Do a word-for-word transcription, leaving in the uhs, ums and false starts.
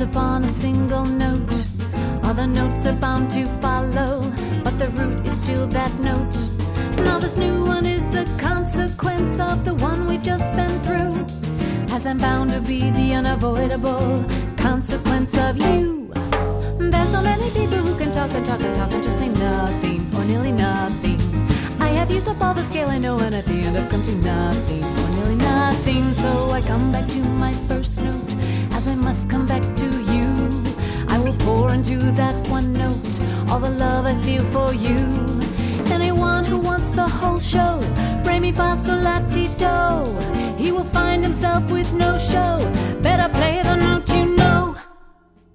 upon a single note. All the notes are bound to follow, but the root is still that note. Now this new one is the consequence of the one we've just been through, as I'm bound to be the unavoidable consequence of you. There's so many people who can talk and talk and talk and just say nothing, or nearly nothing. I have used up all the scale I know, and at the end I've come to nothing, or nearly nothing. So I come back to my first note, as I must come back to you. I will pour into that one note all the love I feel for you. Anyone who wants the whole show, re mi fa sol la ti do, he will find himself with no show. Better play the note you